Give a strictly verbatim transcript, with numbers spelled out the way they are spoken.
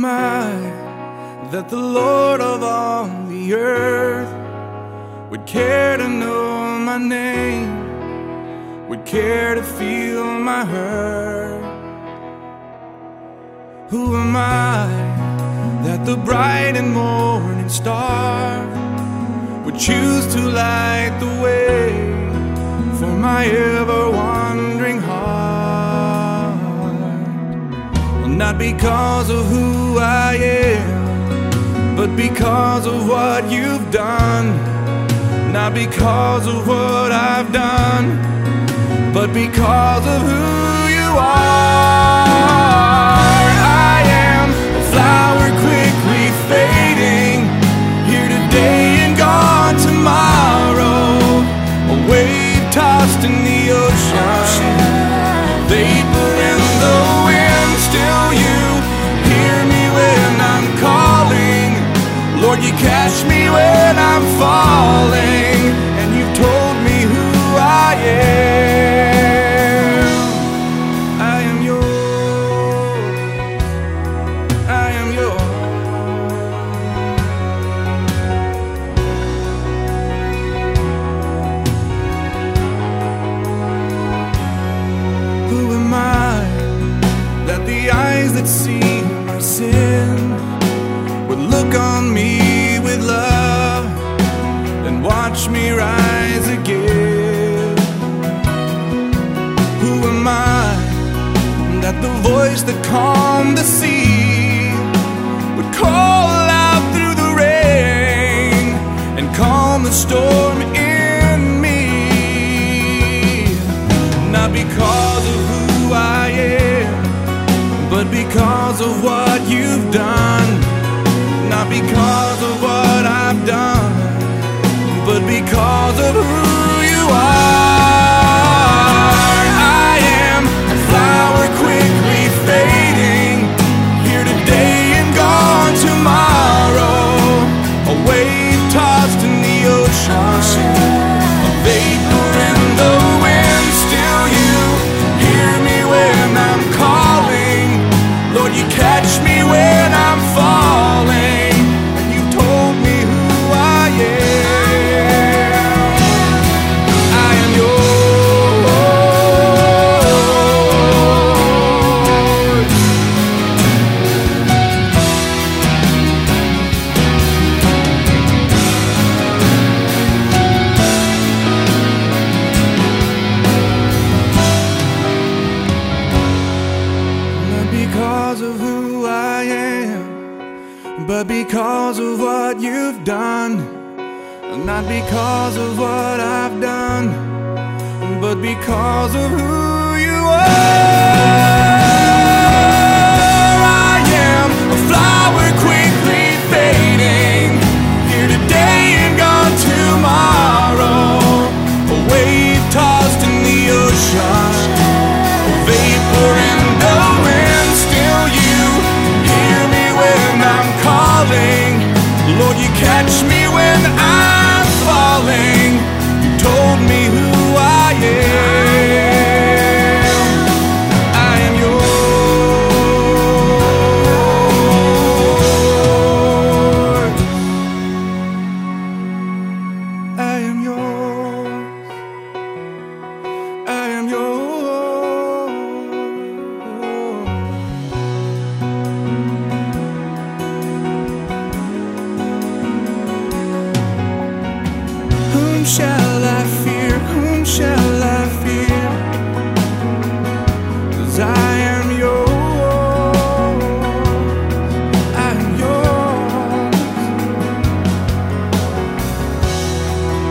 am I that the Lord of all the earth would care to know my name, would care to feel my hurt? Who am I that the bright and morning star would choose to light the way for my ever-wandering heart? Well, not because of who I am, but because of what you've done. Not because of what I've done, but because of who you are. I am a flower quickly fading, here today and gone tomorrow, a wave tossed in the ocean, vapor in the wind. Still you hear me when I'm calling, Lord, you catch me when I'm falling, and you've told me who I am. I am yours, I am yours. Who am I that the eyes that see my sin would look on me with love and watch me rise again? Who am I that the voice that calmed the sea would call out through the rain and calm the storm in me? Not because of who I am, but because of what you've done. Not because of what I've done, but because of who you are. I am a flower quickly fading, here today and gone tomorrow, a wave tossed in the ocean, a vapor in the wind. Still you hear me when I'm calling, Lord, you catch me when I'm falling. But because of what you've done, not because of what I've done, but because of who you are. I am a flower quickly fading, here today and gone tomorrow, a wave tossed in the ocean, a vapor in the wind. Still you hear me when I'm calling, Lord, you catch me when I'm falling. You told me who I am. I am yours. I am yours. I am yours. Whom shall I fear? Whom shall